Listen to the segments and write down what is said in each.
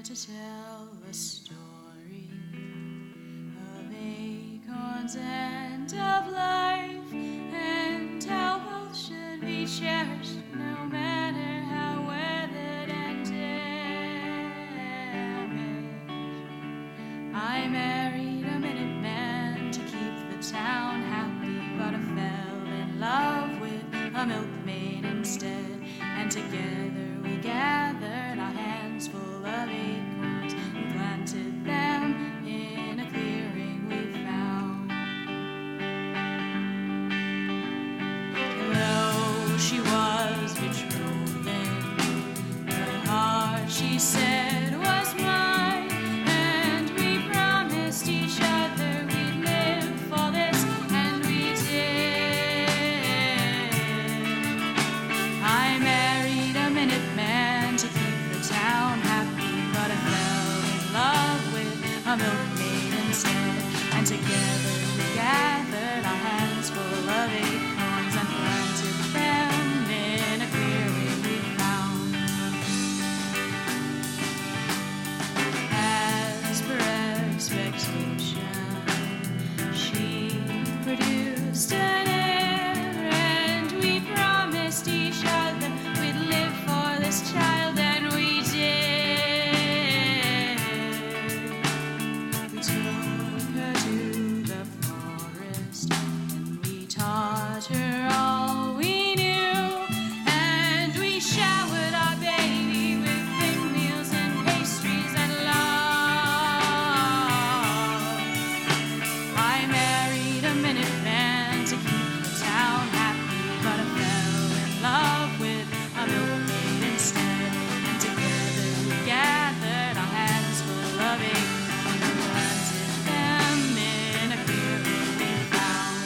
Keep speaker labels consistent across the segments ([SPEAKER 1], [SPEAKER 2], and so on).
[SPEAKER 1] to tell a story of acorns and of life, and how both should be cherished no matter how weathered and damaged. I married a Minuteman to keep the town happy, but I fell in love with a milkmaid instead, and together we gathered our hands full of acorns and planted them in a clearing we found. And though she was betrothing, her heart, she said, was mine, and we promised each other we'd live for this, and we did. I married a Minuteman to keep the town happy, but I fell in love with a milkmaid instead, and together we gathered our hands full of acorns and planted them in a clearing we found. As per expectation, she produced an heir, and we promised each other we'd live for this child, and we did. We took her to the forest, and we taught her all we knew, and we showered our baby with thin meals and pastries and love. I married a Minuteman to keep the town happy, but I fell in love with a milkmaid instead, and together we gathered our hands full of acorns and planted them in a clearing we found.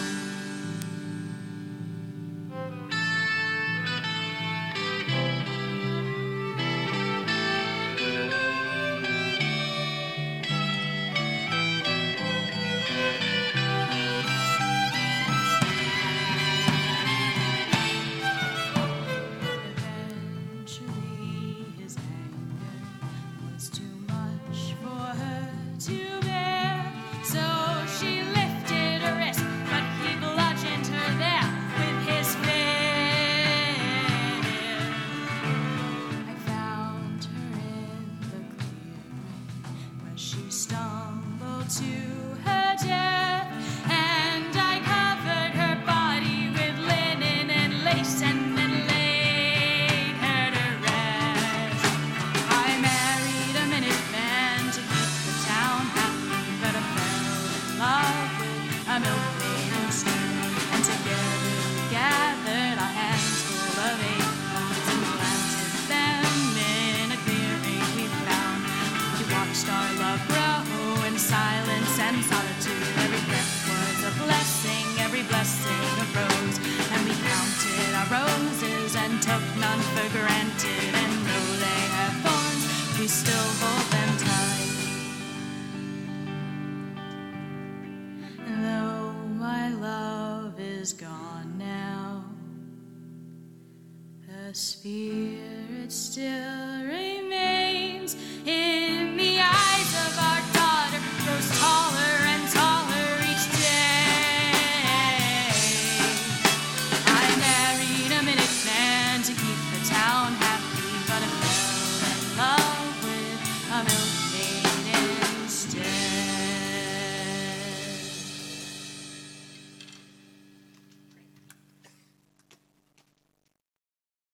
[SPEAKER 1] Eventually his anger was too much for her to bear, so she lifted her wrist, but he bludgeoned her there with his fist. I found her in the clearing where she stumbled to her death, and I covered her body with linen and lace, and then laid her to rest. I married a Minuteman to keep the town happy, but I fell in love with a milkmaid instead, and together we gathered our hands full of acorns and planted them in a clearing we found. We watched our love grow in silence and solitude. Every breath was a blessing, every blessing a rose, and we counted our roses and took none for granted, and though they have thorns, we still hold them tight. And though my love is gone now, her spirit still